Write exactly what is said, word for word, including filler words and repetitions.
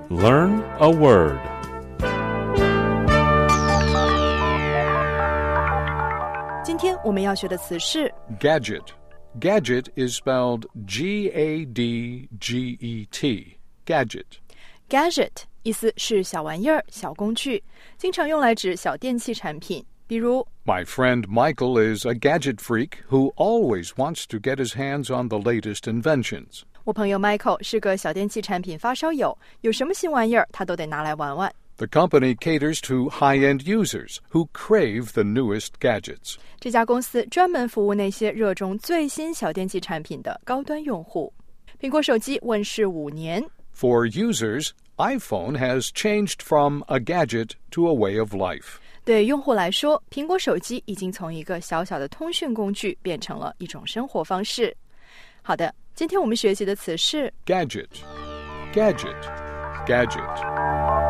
Learn a word. Today 今天我们要学的词是 Gadget. Gadget is spelled G A D G E T. Gadget. Gadget 意思是小玩意儿、小工具，经常用来指小电器产品，比如 My friend Michael is a gadget freak who always wants to get his hands on the latest inventions. 我朋友 Michael 是个小电器产品发烧友，有什么新玩意儿他都得拿来玩玩。 The company caters to high-end users who crave the newest gadgets. 这家公司专门服务那些热衷最新小电器产品的高端用户。苹果手机问世五年。 For users, iPhone has changed from a gadget to a way of life. 对用户来说，苹果手机已经从一个小小的通讯工具变成了一种生活方式。好的，今天我们学习的词是 Gadget. Gadget. Gadget.